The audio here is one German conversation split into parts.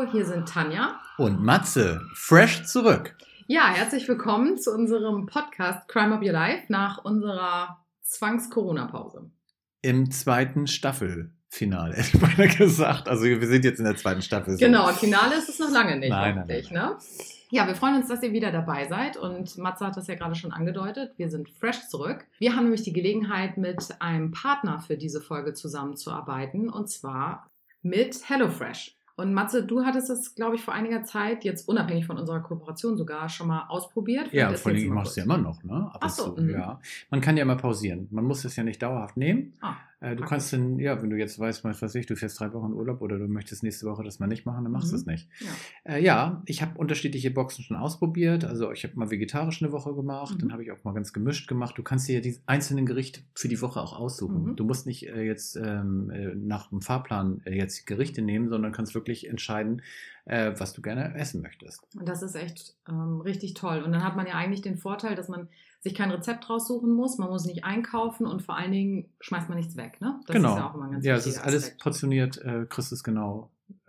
Hallo, hier sind Tanja und Matze, fresh zurück. Ja, herzlich willkommen zu unserem Podcast Crime of Your Life nach unserer Zwangs-Corona-Pause. Im zweiten Staffelfinale, hätte ich mal gesagt. Also wir sind jetzt in der zweiten Staffel. So. Genau, Finale ist es noch lange nicht, nein. Ne? Ja, wir freuen uns, dass ihr wieder dabei seid und Matze hat das ja gerade schon angedeutet. Wir sind fresh zurück. Wir haben nämlich die Gelegenheit, mit einem Partner für diese Folge zusammenzuarbeiten und zwar mit HelloFresh. Und Matze, du hattest das, glaube ich, vor einiger Zeit, jetzt unabhängig von unserer Kooperation sogar, schon mal ausprobiert. Ja, vor allem, ich mache es ja immer noch, ne? Ach so. Ja. Man kann ja mal pausieren. Man muss es ja nicht dauerhaft nehmen. Du kannst dann, wenn du jetzt weißt, du fährst 3 Wochen Urlaub oder du möchtest nächste Woche das mal nicht machen, dann machst du es nicht. Ja, Ich habe unterschiedliche Boxen schon ausprobiert. Also ich habe mal vegetarisch eine Woche gemacht, dann habe ich auch mal ganz gemischt gemacht. Du kannst dir ja die einzelnen Gerichte für die Woche auch aussuchen. Du musst nicht jetzt nach dem Fahrplan jetzt Gerichte nehmen, sondern kannst wirklich entscheiden, was du gerne essen möchtest. Und das ist echt richtig toll. Und dann hat man ja eigentlich den Vorteil, dass man sich kein Rezept raussuchen muss, man muss nicht einkaufen und vor allen Dingen schmeißt man nichts weg. Ne? Das genau. Ist ja auch immer ein ganz es ist Aspekt. alles portioniert, kriegst es genau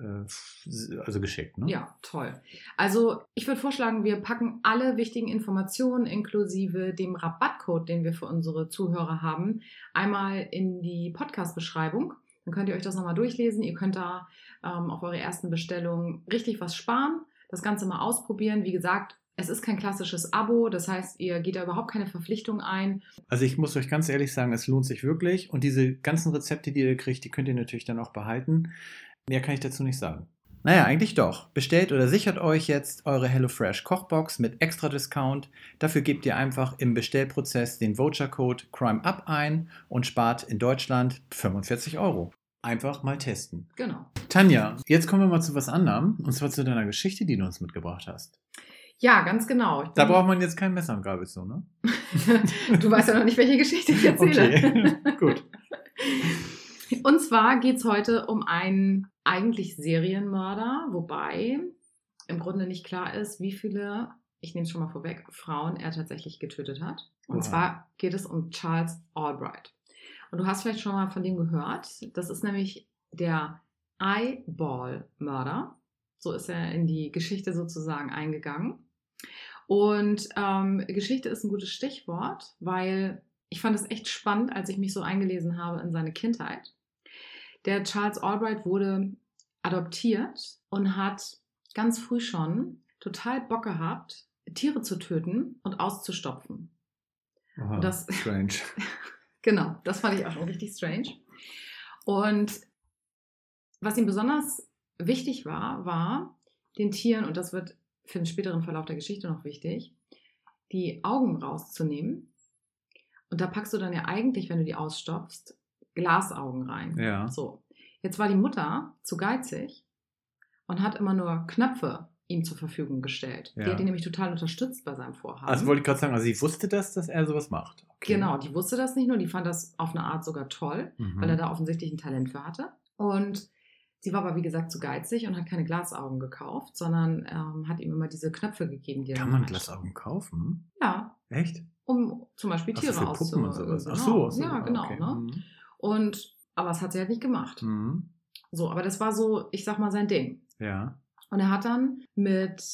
geschickt. Ne? Ja, toll. Also ich würde vorschlagen, wir packen alle wichtigen Informationen inklusive dem Rabattcode, den wir für unsere Zuhörer haben, einmal in die Podcast-Beschreibung. Dann könnt ihr euch das nochmal durchlesen. Ihr könnt da auf eure ersten Bestellungen richtig was sparen, das Ganze mal ausprobieren. Wie gesagt, es ist kein klassisches Abo, das heißt, ihr geht da überhaupt keine Verpflichtung ein. Also ich muss euch ganz ehrlich sagen, es lohnt sich wirklich. Und diese ganzen Rezepte, die ihr kriegt, die könnt ihr natürlich dann auch behalten. Mehr kann ich dazu nicht sagen. Naja, eigentlich doch. Bestellt oder sichert euch jetzt eure HelloFresh Kochbox mit extra Discount. Dafür gebt ihr einfach im Bestellprozess den Vouchercode CrimeUp ein und spart in Deutschland 45 €. Einfach mal testen. Genau. Tanja, jetzt kommen wir mal zu was anderem. Und zwar zu deiner Geschichte, die du uns mitgebracht hast. Ja, ganz genau. Da braucht man jetzt kein Messer und Gabel so, ne? Du weißt ja noch nicht, welche Geschichte ich erzähle. Okay, gut. Und zwar geht es heute um einen eigentlich Serienmörder, wobei im Grunde nicht klar ist, wie viele, ich nehme es schon mal vorweg, Frauen er tatsächlich getötet hat. Und zwar geht es um Charles Albright. Und du hast vielleicht schon mal von dem gehört. Das ist nämlich der Eyeball-Mörder. So ist er in die Geschichte sozusagen eingegangen. Und Geschichte ist ein gutes Stichwort, weil ich fand es echt spannend, als ich mich so eingelesen habe in seine Kindheit. Der Charles Albright wurde adoptiert und hat ganz früh schon total Bock gehabt, Tiere zu töten und auszustopfen. Aha, und das, strange. Genau, das fand ich auch schon richtig strange. Und was ihm besonders wichtig war den Tieren, und das wird für den späteren Verlauf der Geschichte noch wichtig, die Augen rauszunehmen. Und da packst du dann ja eigentlich, wenn du die ausstopfst, Glasaugen rein. Ja. So. Jetzt war die Mutter zu geizig und hat immer nur Knöpfe ihm zur Verfügung gestellt. Ja. Die hat ihn nämlich total unterstützt bei seinem Vorhaben. Also wollte ich gerade sagen, sie wusste das, dass er sowas macht. Okay. Genau, die wusste das nicht nur, die fand das auf eine Art sogar toll, weil er da offensichtlich ein Talent für hatte. Und sie war aber, wie gesagt, zu geizig und hat keine Glasaugen gekauft, sondern hat ihm immer diese Knöpfe gegeben. Die Kann man Glasaugen kaufen? Ja. Echt? Um zum Beispiel Tiere für Puppen und sowas. Genau. Ach so. Ja, genau. Okay. Ne? Aber das hat sie halt nicht gemacht. So, aber das war so, ich sag mal, sein Ding. Ja. Und er hat dann mit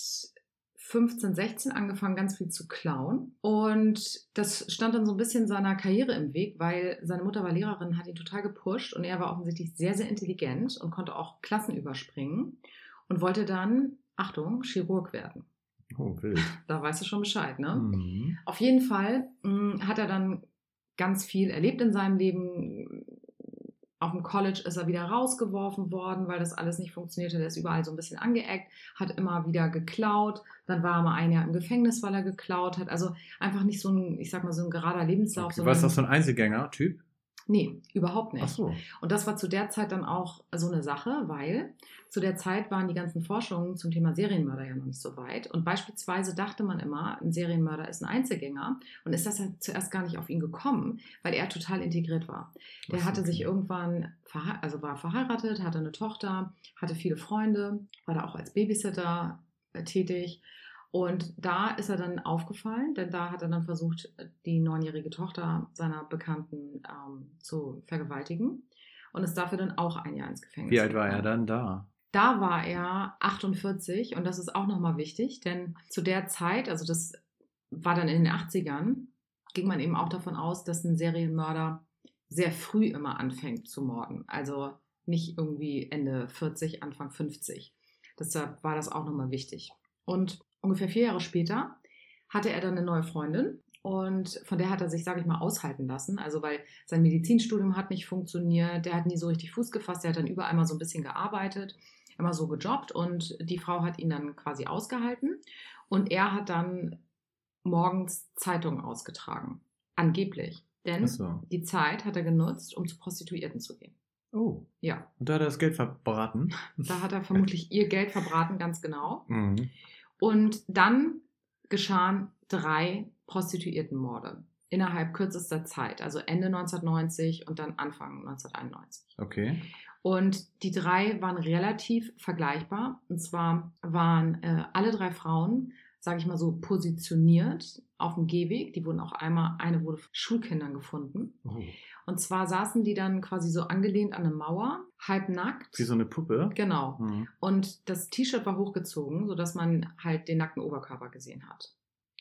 15, 16 angefangen, ganz viel zu klauen. Und das stand dann so ein bisschen seiner Karriere im Weg, weil seine Mutter war Lehrerin, hat ihn total gepusht und er war offensichtlich sehr, sehr intelligent und konnte auch Klassen überspringen und wollte dann, Achtung, Chirurg werden. Oh, wild. Da weißt du schon Bescheid, ne? Auf jeden Fall hat er dann ganz viel erlebt in seinem Leben. Auf dem College ist er wieder rausgeworfen worden, weil das alles nicht funktionierte. Der ist überall so ein bisschen angeeckt, hat immer wieder geklaut. Dann war er mal ein Jahr im Gefängnis, weil er geklaut hat. Also einfach nicht so ein, ich sag mal, so ein gerader Lebenslauf. Okay. War das so ein Einzelgänger-Typ? Nee, überhaupt nicht. Ach so. Und das war zu der Zeit dann auch so eine Sache, weil zu der Zeit waren die ganzen Forschungen zum Thema Serienmörder ja noch nicht so weit. Und beispielsweise dachte man immer, ein Serienmörder ist ein Einzelgänger und ist das ja zuerst gar nicht auf ihn gekommen, weil er total integriert war. Der hatte sich irgendwann, war verheiratet, hatte eine Tochter, hatte viele Freunde, war da auch als Babysitter tätig. Und da ist er dann aufgefallen, denn da hat er dann versucht, die 9-jährige Tochter seiner Bekannten zu vergewaltigen und ist dafür dann auch ein Jahr ins Gefängnis Wie alt war gekommen. er dann da? Da war er 48 und das ist auch nochmal wichtig, denn zu der Zeit, also das war dann in den 80ern, ging man eben auch davon aus, dass ein Serienmörder sehr früh immer anfängt zu morden. Also nicht irgendwie Ende 40, Anfang 50. Deshalb war das auch nochmal wichtig. Und ungefähr 4 Jahre später hatte er dann eine neue Freundin und von der hat er sich, sage ich mal, aushalten lassen. Also weil sein Medizinstudium hat nicht funktioniert, der hat nie so richtig Fuß gefasst, der hat dann überall mal so ein bisschen gearbeitet, immer so gejobbt und die Frau hat ihn dann quasi ausgehalten und er hat dann morgens Zeitungen ausgetragen. Angeblich. Denn So. die Zeit hat er genutzt, um zu Prostituierten zu gehen. Oh. Ja. Und da hat er das Geld verbraten. Da hat er vermutlich ihr Geld verbraten, ganz genau. Mhm. Und dann geschahen 3 Prostituiertenmorde innerhalb kürzester Zeit, also Ende 1990 und dann Anfang 1991. Okay. Und die 3 waren relativ vergleichbar. Und zwar waren alle 3 Frauen, sage ich mal so, positioniert auf dem Gehweg. Die wurden auch eine wurde von Schulkindern gefunden. Oh. Und zwar saßen die dann quasi so angelehnt an eine Mauer, halbnackt. Wie so eine Puppe. Genau. Mhm. Und das T-Shirt war hochgezogen, sodass man halt den nackten Oberkörper gesehen hat.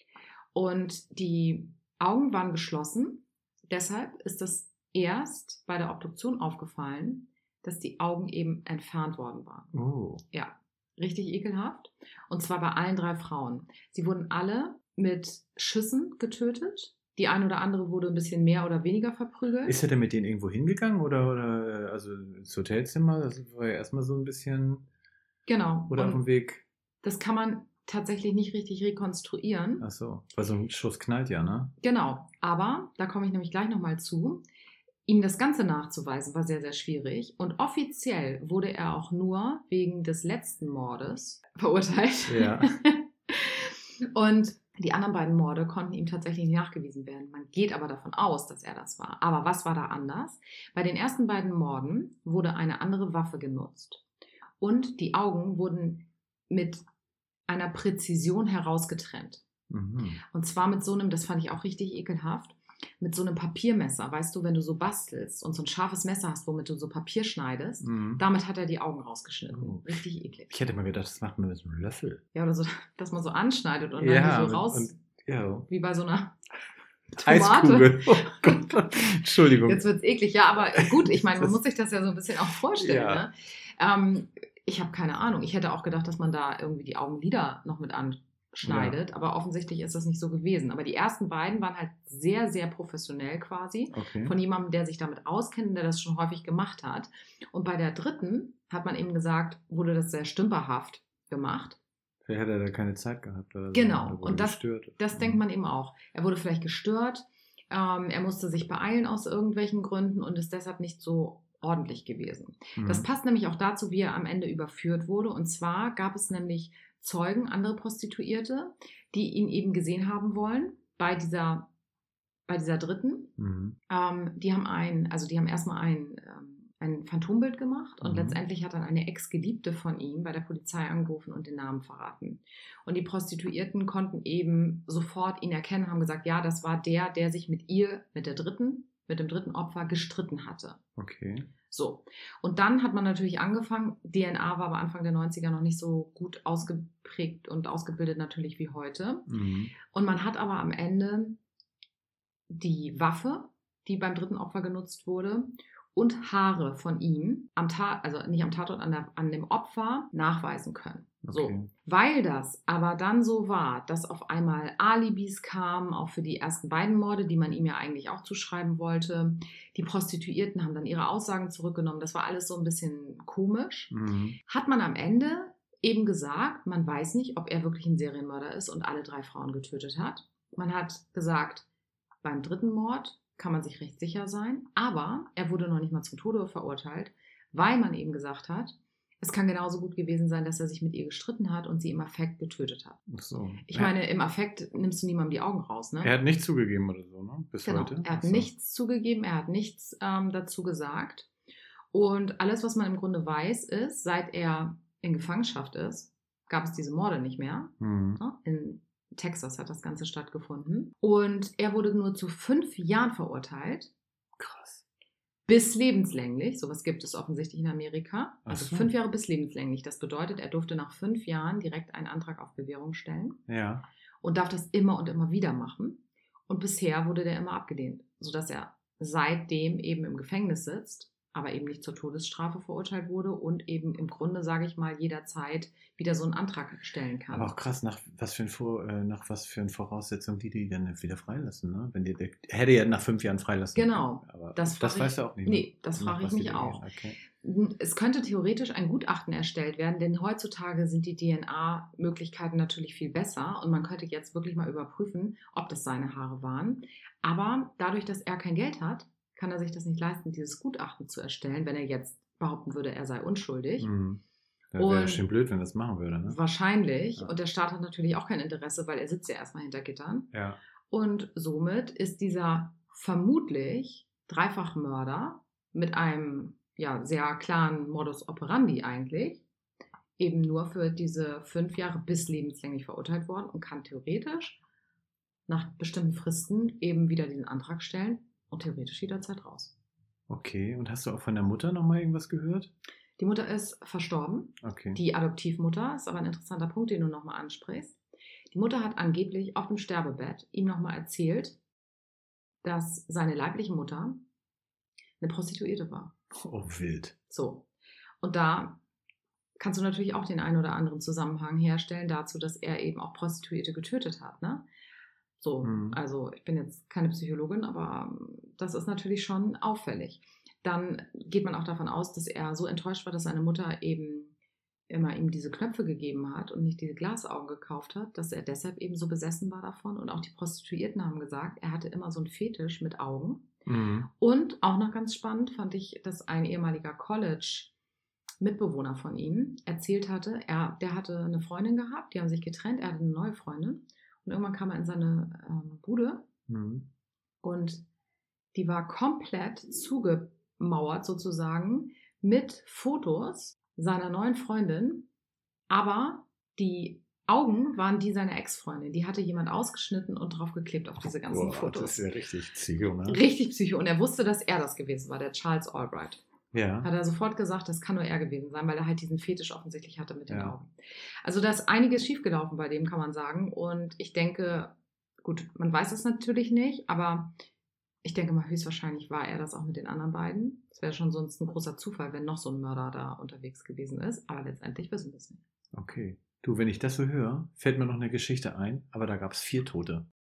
Und die Augen waren geschlossen. Deshalb ist es erst bei der Obduktion aufgefallen, dass die Augen eben entfernt worden waren. Oh. Ja, richtig ekelhaft. Und zwar bei allen 3 Frauen. Sie wurden alle mit Schüssen getötet. Die eine oder andere wurde ein bisschen mehr oder weniger verprügelt. Ist er denn mit denen irgendwo hingegangen oder also ins Hotelzimmer? Das war ja erstmal so ein bisschen. Genau. Oder Und auf dem Weg. das kann man tatsächlich nicht richtig rekonstruieren. Ach so. Weil so ein Schuss knallt ja, ne? Genau. Aber, da komme ich nämlich gleich nochmal zu, ihm das Ganze nachzuweisen war sehr, sehr schwierig. Und offiziell wurde er auch nur wegen des letzten Mordes verurteilt. Ja. Und die anderen beiden Morde konnten ihm tatsächlich nicht nachgewiesen werden. Man geht aber davon aus, dass er das war. Aber was war da anders? Bei den ersten beiden Morden wurde eine andere Waffe genutzt. Und die Augen wurden mit einer Präzision herausgetrennt. Mhm. Und zwar mit so einem, das fand ich auch richtig ekelhaft, mit so einem Papiermesser. Weißt du, wenn du so bastelst und so ein scharfes Messer hast, womit du so Papier schneidest, Mhm. damit hat er die Augen rausgeschnitten. Oh. Richtig eklig. Ich hätte mal gedacht, das macht man mit so einem Löffel. Ja, oder so, dass man so anschneidet und Ja, dann die so raus, und ja. wie bei so einer Tomate. Eiskugel. Oh Gott. Entschuldigung. Jetzt wird's eklig. Ja, aber gut, ich meine, man muss sich das ja so ein bisschen auch vorstellen. Ja. Ne? Ich habe keine Ahnung. Ich hätte auch gedacht, dass man da irgendwie die Augenlider noch mit anschneidet, aber offensichtlich ist das nicht so gewesen. Aber die ersten beiden waren halt sehr, sehr professionell quasi. Okay. Von jemandem, der sich damit auskennt, der das schon häufig gemacht hat. Und bei der dritten hat man eben gesagt, wurde das sehr stümperhaft gemacht. Vielleicht hat er da keine Zeit gehabt oder so. Genau. Oder wurde Und gestört. das denkt man eben auch. Er wurde vielleicht gestört, er musste sich beeilen aus irgendwelchen Gründen und ist deshalb nicht so ordentlich gewesen. Mhm. Das passt nämlich auch dazu, wie er am Ende überführt wurde. Und zwar gab es nämlich Zeugen, andere Prostituierte, die ihn eben gesehen haben wollen bei dieser dritten. Mhm. Die haben erstmal ein Phantombild gemacht und Mhm. letztendlich hat dann eine Ex-Geliebte von ihm bei der Polizei angerufen und den Namen verraten. Und die Prostituierten konnten eben sofort ihn erkennen, haben gesagt, ja, das war der sich mit dem dritten Opfer gestritten hatte. Okay. So. Und dann hat man natürlich angefangen, DNA war aber Anfang der 90er noch nicht so gut ausgeprägt und ausgebildet natürlich wie heute. Mhm. Und man hat aber am Ende die Waffe, die beim dritten Opfer genutzt wurde, und Haare von ihm also nicht am Tatort, an dem Opfer nachweisen können. So. Okay. Weil das aber dann so war, dass auf einmal Alibis kamen, auch für die ersten beiden Morde, die man ihm ja eigentlich auch zuschreiben wollte. Die Prostituierten haben dann ihre Aussagen zurückgenommen. Das war alles so ein bisschen komisch. Mhm. Hat man am Ende eben gesagt, man weiß nicht, ob er wirklich ein Serienmörder ist und alle 3 Frauen getötet hat. Man hat gesagt, beim dritten Mord kann man sich recht sicher sein, aber er wurde noch nicht mal zum Tode verurteilt, weil man eben gesagt hat, es kann genauso gut gewesen sein, dass er sich mit ihr gestritten hat und sie im Affekt getötet hat. Ach so. Ich meine, im Affekt nimmst du niemandem die Augen raus, ne? Er hat nicht zugegeben oder so, ne? Bis Genau, heute. er hat Ach so. nichts zugegeben, er hat nichts dazu gesagt. Und alles, was man im Grunde weiß, ist, seit er in Gefangenschaft ist, gab es diese Morde nicht mehr. Mhm. In Texas hat das Ganze stattgefunden. Und er wurde nur zu 5 Jahren verurteilt. Krass. bis lebenslänglich. Sowas gibt es offensichtlich in Amerika. Also Ach so. 5 Jahre bis lebenslänglich. Das bedeutet, er durfte nach 5 Jahren direkt einen Antrag auf Bewährung stellen Ja. und darf das immer und immer wieder machen. Und bisher wurde der immer abgelehnt, sodass er seitdem eben im Gefängnis sitzt, aber eben nicht zur Todesstrafe verurteilt wurde und eben im Grunde, sage ich mal, jederzeit wieder so einen Antrag stellen kann. Aber auch krass, nach was für ein Voraussetzungen die dann wieder freilassen, ne? Wenn der hätte ja nach 5 Jahren freilassen Genau. können. Aber Das weißt du auch nicht. Nee, das Nach frage ich was die mich auch. Okay. Es könnte theoretisch ein Gutachten erstellt werden, denn heutzutage sind die DNA-Möglichkeiten natürlich viel besser und man könnte jetzt wirklich mal überprüfen, ob das seine Haare waren. Aber dadurch, dass er kein Geld hat, kann er sich das nicht leisten, dieses Gutachten zu erstellen, wenn er jetzt behaupten würde, er sei unschuldig. Mhm. Das wäre ja schön blöd, wenn er das machen würde, ne? Wahrscheinlich. Ja. Und der Staat hat natürlich auch kein Interesse, weil er sitzt ja erstmal hinter Gittern. Ja. Und somit ist dieser vermutlich Dreifachmörder mit einem sehr klaren Modus operandi eigentlich eben nur für diese 5 Jahre bis lebenslänglich verurteilt worden und kann theoretisch nach bestimmten Fristen eben wieder diesen Antrag stellen und theoretisch jederzeit raus. Okay, und hast du auch von der Mutter nochmal irgendwas gehört? Die Mutter ist verstorben. Okay. Die Adoptivmutter ist aber ein interessanter Punkt, den du nochmal ansprichst. Die Mutter hat angeblich auf dem Sterbebett ihm nochmal erzählt, dass seine leibliche Mutter eine Prostituierte war. Oh, wild. So. Und da kannst du natürlich auch den einen oder anderen Zusammenhang herstellen dazu, dass er eben auch Prostituierte getötet hat, ne? So, also ich bin jetzt keine Psychologin, aber das ist natürlich schon auffällig. Dann geht man auch davon aus, dass er so enttäuscht war, dass seine Mutter eben immer ihm diese Knöpfe gegeben hat und nicht diese Glasaugen gekauft hat, dass er deshalb eben so besessen war davon. Und auch die Prostituierten haben gesagt, er hatte immer so einen Fetisch mit Augen. Mhm. Und auch noch ganz spannend fand ich, dass ein ehemaliger College-Mitbewohner von ihm erzählt hatte, der hatte eine Freundin gehabt, die haben sich getrennt, er hatte eine neue Freundin. Und irgendwann kam er in seine Bude und die war komplett zugemauert sozusagen mit Fotos seiner neuen Freundin, aber die Augen waren die seiner Ex-Freundin. Die hatte jemand ausgeschnitten und draufgeklebt auf diese ganzen Fotos. Das ist ja richtig Psycho, ne? Richtig Psycho. Und er wusste, dass er das gewesen war, der Charles Albright. Ja. Hat er sofort gesagt, das kann nur er gewesen sein, weil er halt diesen Fetisch offensichtlich hatte mit den Augen. Also da ist einiges schiefgelaufen bei dem, kann man sagen. Und ich denke, gut, man weiß es natürlich nicht, aber ich denke mal, höchstwahrscheinlich war er das auch mit den anderen beiden. Es wäre schon sonst ein großer Zufall, wenn noch so ein Mörder da unterwegs gewesen ist. Aber letztendlich wissen wir es nicht. Okay. Du, wenn ich das so höre, fällt mir noch eine Geschichte ein, aber da gab es 4 Tote.